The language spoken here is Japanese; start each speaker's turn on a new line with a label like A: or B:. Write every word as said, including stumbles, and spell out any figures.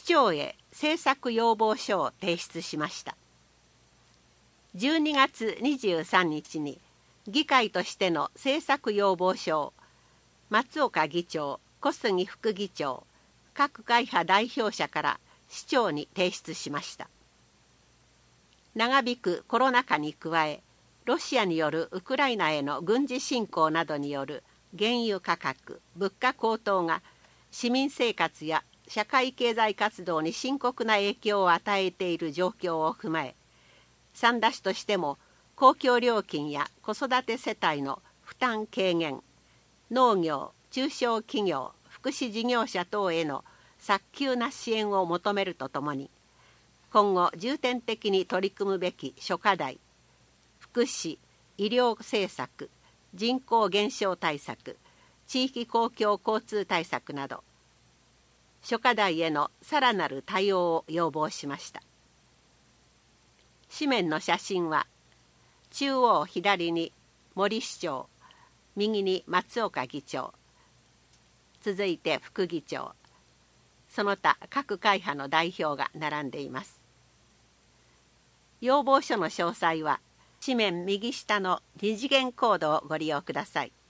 A: 長へ政策要望書を提出しました。じゅうにがつにじゅうさんにちに議会としての政策要望書を松岡議長、小杉副議長、各会派代表者から市長に提出しました。長引くコロナ禍に加え、ロシアによるウクライナへの軍事侵攻などによる原油価格、物価高騰が市民生活や社会経済活動に深刻な影響を与えている状況を踏まえ、三田市としても公共料金や子育て世帯の負担軽減、農業、中小企業、福祉事業者等への早急な支援を求めるとともに、今後重点的に取り組むべき諸課題、福祉・医療政策、人口減少対策、地域公共交通対策など、諸課題へのさらなる対応を要望しました。紙面の写真は、中央左に森市長、右に松岡議長、続いて副議長、その他各会派の代表が並んでいます。要望書の詳細は紙面右下の二次元コードをご利用ください。